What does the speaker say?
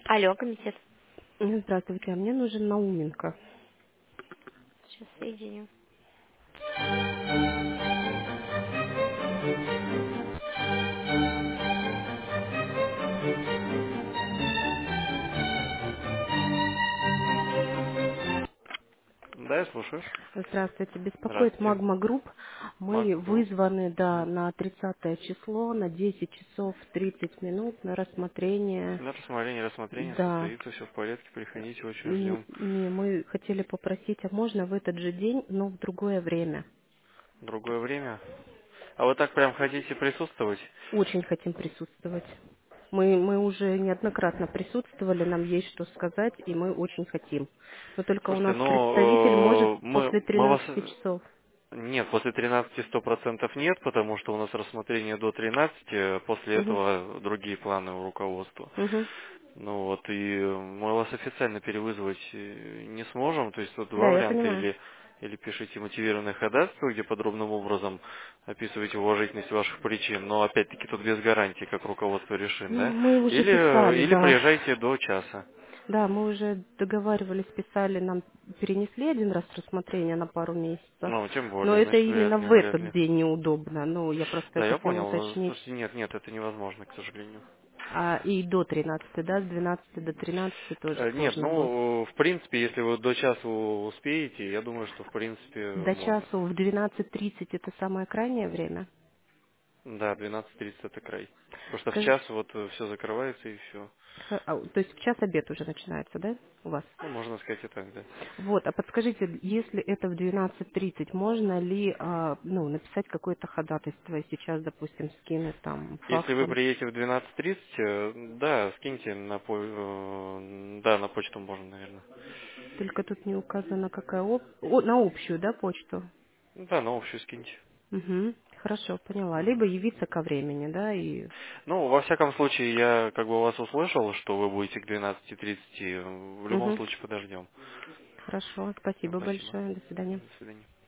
Алло, комитет. Здравствуйте, а мне нужен Науменко. Сейчас соединю. Да, я слушаю. Здравствуйте, беспокоит Здравствуйте. Магма Групп. Мы Магма Групп. вызваны, да, на 30 число, на 10 часов 30 минут на рассмотрение. На рассмотрение Да, состоится, все в порядке, приходите, очень ждем. мы хотели попросить, а можно в этот же день, но в другое время? Другое время. А вы так прям хотите присутствовать? Очень хотим присутствовать. Мы уже неоднократно присутствовали, нам есть что сказать, и мы очень хотим. Но только у Слушайте, нас представитель может после мы вас... 13 часов. Нет, после 13 100% нет, потому что у нас рассмотрение до 13, после Угу. этого другие планы у руководства. Угу. Ну вот, и мы вас официально перевызвать не сможем, то есть тут Да, два я варианта, понимаю. или пишите мотивированное ходатайство, где подробным образом описываете уважительность ваших причин, но опять-таки тут без гарантии, как руководство решит, Ну, да, мы уже писали, или да. приезжайте до часа. Да, мы уже договаривались, писали, нам перенесли один раз рассмотрение на пару месяцев. Ну, тем Но более, это значит, именно в вряд этот ли. день неудобно. Ну, я просто Да, я хотела понял. уточнить. Слушайте, нет, это невозможно, к сожалению. И до 13, да, с 12 до 13 тоже Нет, сложно будет. в принципе, если вы до часа успеете, я думаю, что в принципе До можно. часу в 12:30 это самое крайнее время? Да, 12:30 это край. Потому что в Скажи, час вот все закрывается и все. то есть в час обед уже начинается, да, у вас? Ну, можно сказать и так, да. Вот, а подскажите, если это в 12:30, можно ли, ну, написать какое-то ходатайство и сейчас, допустим, скинуть там Если вы факсом? приедете в 12:30, да, скиньте да, на почту можно, наверное. Только тут не указано, какая на общую, да, почту? Да, на общую скиньте. Угу, хорошо, поняла. Мгм. Либо явиться ко времени, да, и... Ну, во всяком случае, я как бы вас услышал, что вы будете к 12:30. В любом Угу, случае подождем. хорошо, спасибо Спасибо. большое, до свидания. До свидания.